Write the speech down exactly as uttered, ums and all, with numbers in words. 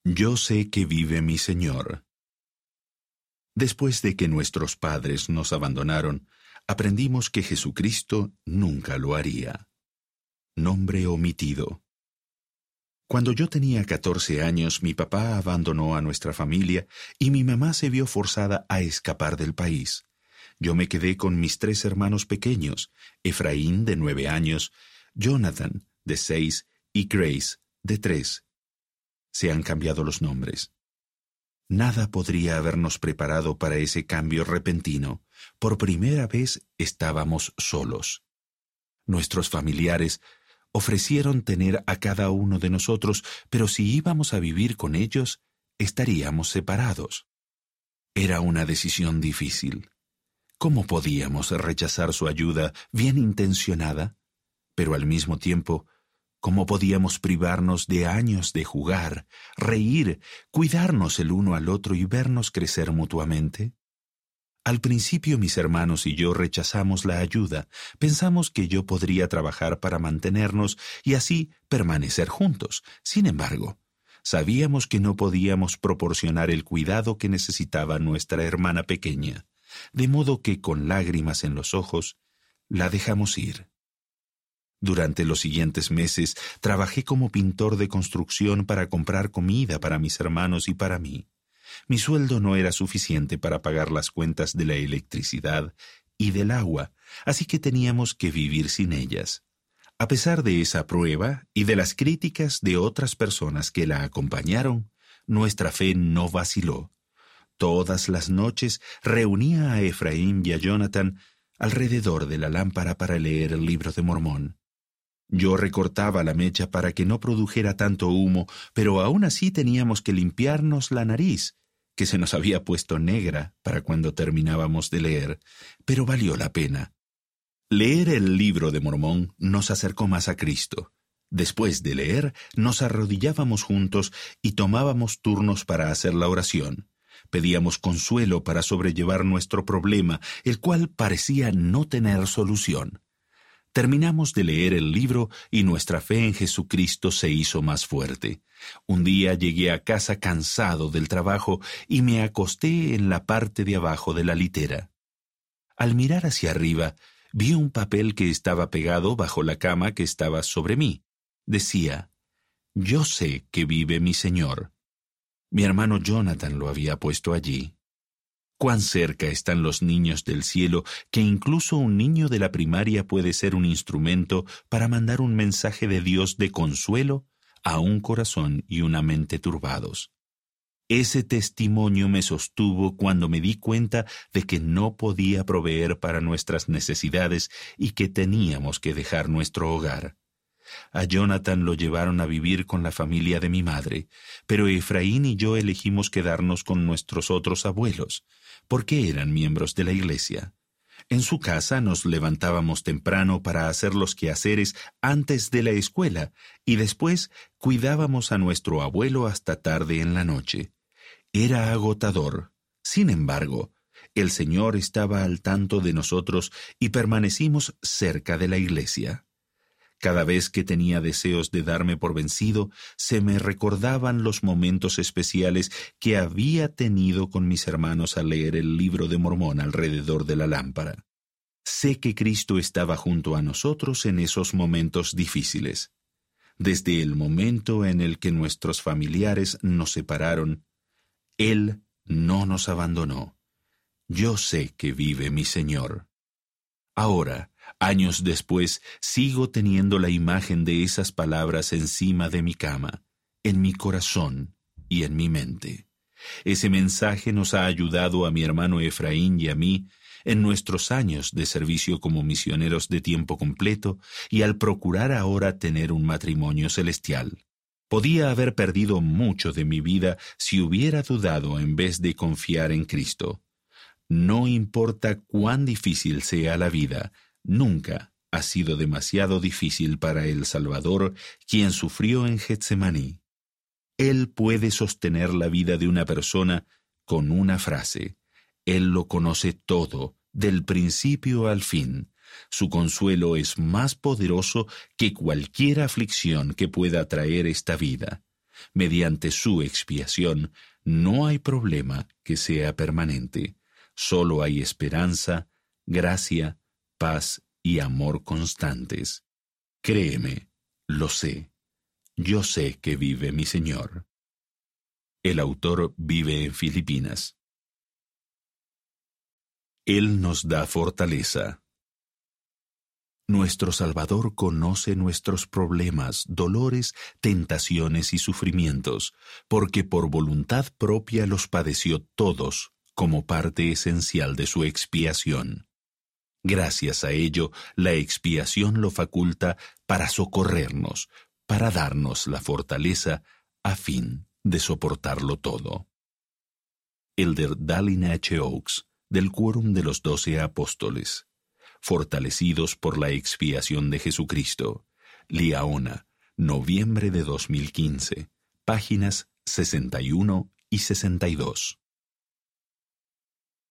Yo sé que vive mi Señor. Después de que nuestros padres nos abandonaron, aprendimos que Jesucristo nunca lo haría. Nombre omitido. Cuando yo tenía catorce años, mi papá abandonó a nuestra familia y mi mamá se vio forzada a escapar del país. Yo me quedé con mis tres hermanos pequeños, Efraín, de nueve años, Jonathan, de seis, y Grace, de tres. Se han cambiado los nombres. Nada podría habernos preparado para ese cambio repentino. Por primera vez estábamos solos. Nuestros familiares ofrecieron tener a cada uno de nosotros, pero si íbamos a vivir con ellos, estaríamos separados. Era una decisión difícil. ¿Cómo podíamos rechazar su ayuda bien intencionada? Pero al mismo tiempo, ¿cómo podíamos privarnos de años de jugar, reír, cuidarnos el uno al otro y vernos crecer mutuamente? Al principio mis hermanos y yo rechazamos la ayuda. Pensamos que yo podría trabajar para mantenernos y así permanecer juntos. Sin embargo, sabíamos que no podíamos proporcionar el cuidado que necesitaba nuestra hermana pequeña, de modo que con lágrimas en los ojos, la dejamos ir. Durante los siguientes meses trabajé como pintor de construcción para comprar comida para mis hermanos y para mí. Mi sueldo no era suficiente para pagar las cuentas de la electricidad y del agua, así que teníamos que vivir sin ellas. A pesar de esa prueba y de las críticas de otras personas que la acompañaron, nuestra fe no vaciló. Todas las noches reunía a Efraín y a Jonathan alrededor de la lámpara para leer el libro de Mormón. Yo recortaba la mecha para que no produjera tanto humo, pero aún así teníamos que limpiarnos la nariz, que se nos había puesto negra para cuando terminábamos de leer, pero valió la pena. Leer el libro de Mormón nos acercó más a Cristo. Después de leer, nos arrodillábamos juntos y tomábamos turnos para hacer la oración. Pedíamos consuelo para sobrellevar nuestro problema, el cual parecía no tener solución. Terminamos de leer el libro y nuestra fe en Jesucristo se hizo más fuerte. Un día llegué a casa cansado del trabajo y me acosté en la parte de abajo de la litera. Al mirar hacia arriba, vi un papel que estaba pegado bajo la cama que estaba sobre mí. Decía, «Yo sé que vive mi Señor». Mi hermano Jonathan lo había puesto allí. Cuán cerca están los niños del cielo que incluso un niño de la primaria puede ser un instrumento para mandar un mensaje de Dios de consuelo a un corazón y una mente turbados. Ese testimonio me sostuvo cuando me di cuenta de que no podía proveer para nuestras necesidades y que teníamos que dejar nuestro hogar. A Jonathan lo llevaron a vivir con la familia de mi madre, pero Efraín y yo elegimos quedarnos con nuestros otros abuelos, porque eran miembros de la iglesia. En su casa nos levantábamos temprano para hacer los quehaceres antes de la escuela y después cuidábamos a nuestro abuelo hasta tarde en la noche. Era agotador. Sin embargo, el Señor estaba al tanto de nosotros y permanecimos cerca de la iglesia. Cada vez que tenía deseos de darme por vencido, se me recordaban los momentos especiales que había tenido con mis hermanos al leer el libro de Mormón alrededor de la lámpara. Sé que Cristo estaba junto a nosotros en esos momentos difíciles. Desde el momento en el que nuestros familiares nos separaron, Él no nos abandonó. Yo sé que vive mi Señor. Ahora, años después, sigo teniendo la imagen de esas palabras encima de mi cama, en mi corazón y en mi mente. Ese mensaje nos ha ayudado a mi hermano Efraín y a mí en nuestros años de servicio como misioneros de tiempo completo y al procurar ahora tener un matrimonio celestial. Podía haber perdido mucho de mi vida si hubiera dudado en vez de confiar en Cristo. No importa cuán difícil sea la vida, nunca ha sido demasiado difícil para el Salvador, quien sufrió en Getsemaní. Él puede sostener la vida de una persona con una frase. Él lo conoce todo, del principio al fin. Su consuelo es más poderoso que cualquier aflicción que pueda traer esta vida. Mediante su expiación, no hay problema que sea permanente. Solo hay esperanza, gracia, paz y amor constantes. Créeme, lo sé. Yo sé que vive mi Señor. El autor vive en Filipinas. Él nos da fortaleza. Nuestro Salvador conoce nuestros problemas, dolores, tentaciones y sufrimientos, porque por voluntad propia los padeció todos como parte esencial de su expiación. Gracias a ello, la expiación lo faculta para socorrernos, para darnos la fortaleza a fin de soportarlo todo. Elder Dallin H. Oaks, del Quórum de los Doce Apóstoles. Fortalecidos por la expiación de Jesucristo. Liaona, noviembre de dos mil quince, páginas sesenta y uno y sesenta y dos.